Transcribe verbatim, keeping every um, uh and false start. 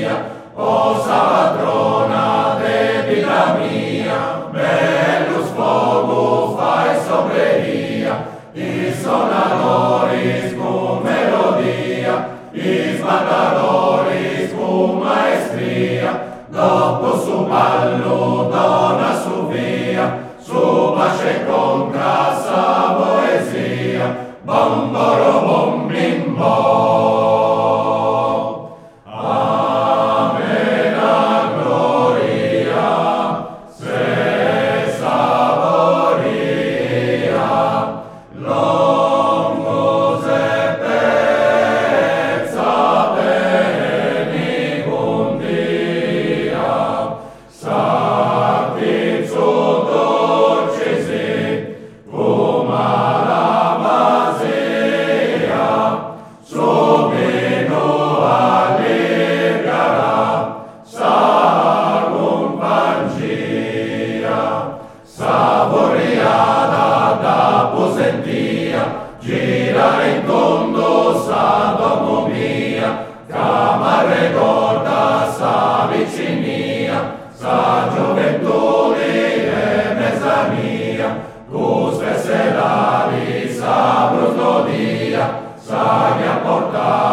mia, o sa patrona de vita mia, bellus fogu fai sombreria, i sonadores cum melodia, i sbandadores cum maestria, dopo su ballo dona su via, su pace contra sa poesia, bomboro bom bim bom. Amena gloria, se saboria, longus et pezza benigum dia, sanctit sunt dulcisi, cum alabazia, subinu alliviara, sagum Pangia, saboriada da posentia, gira in tondo sa domo mia, cama ricorda sa vicinia, sa gioventù e mezza mia, cus veselari sa bruslodia, sa mia porta